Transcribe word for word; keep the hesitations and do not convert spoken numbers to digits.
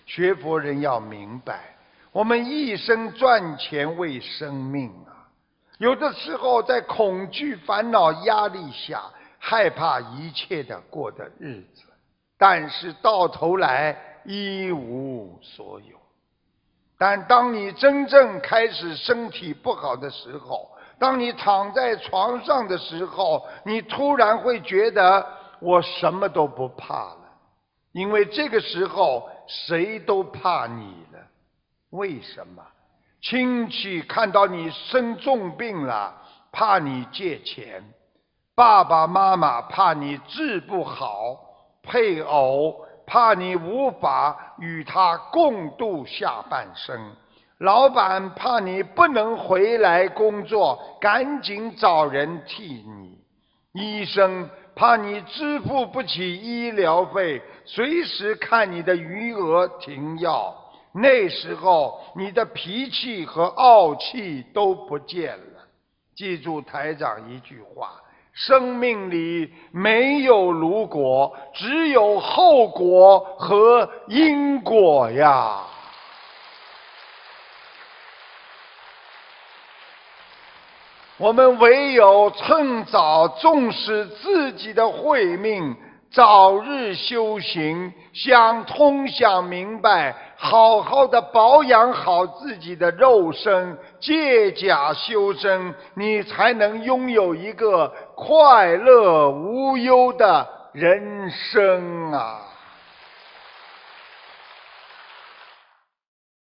学佛人要明白，我们一生赚钱为生命啊，有的时候在恐惧、烦恼、压力下，害怕一切的过的日子，但是到头来一无所有。但当你真正开始身体不好的时候，当你躺在床上的时候，你突然会觉得我什么都不怕了，因为这个时候谁都怕你了。为什么？亲戚看到你生重病了，怕你借钱；爸爸妈妈怕你治不好；配偶怕你无法与他共度下半生；老板怕你不能回来工作，赶紧找人替你；医生怕你支付不起医疗费，随时看你的余额停药。那时候你的脾气和傲气都不见了。记住台长一句话，生命里没有如果，只有后果和因果呀。我们唯有趁早重视自己的慧命，早日修行，想通想明白，好好的保养好自己的肉身，借假修真，你才能拥有一个快乐无忧的人生啊！